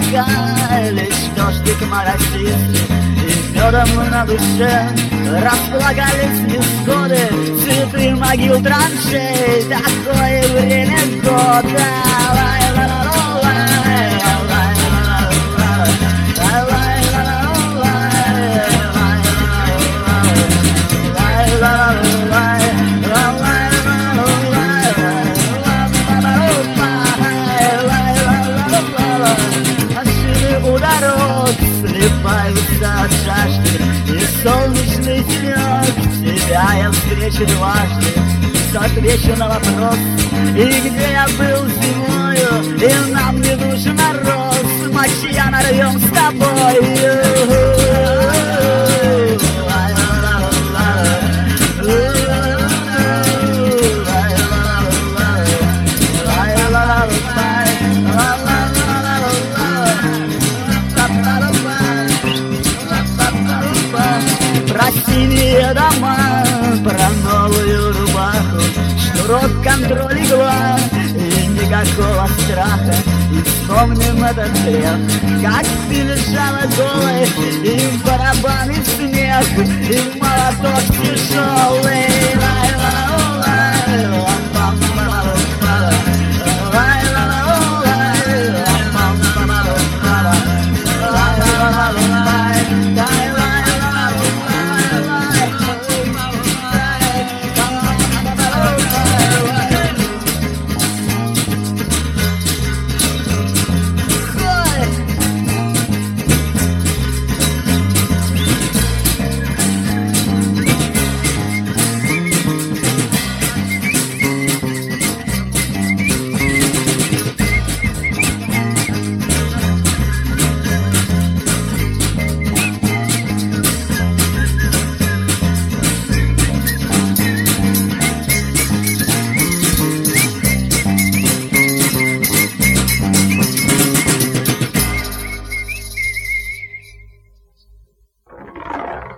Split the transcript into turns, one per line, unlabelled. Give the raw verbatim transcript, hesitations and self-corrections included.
сморкались дождик моросистый, и медом на душе располагались невзгоды, цветы могил траншей, такое время года. Слепаются от жажды, и солнечный денек тебя я встречу дважды. Отвечу на вопрос, и где я был зимою, и нам не нужен мороз, мочья нарвем с тобой. Про синие дома, про новую рубаху, что рок-контроль игла, и никакого страха. И вспомним этот грех, как ты лежала голой, и барабан, и смех, и молоток тяжелый.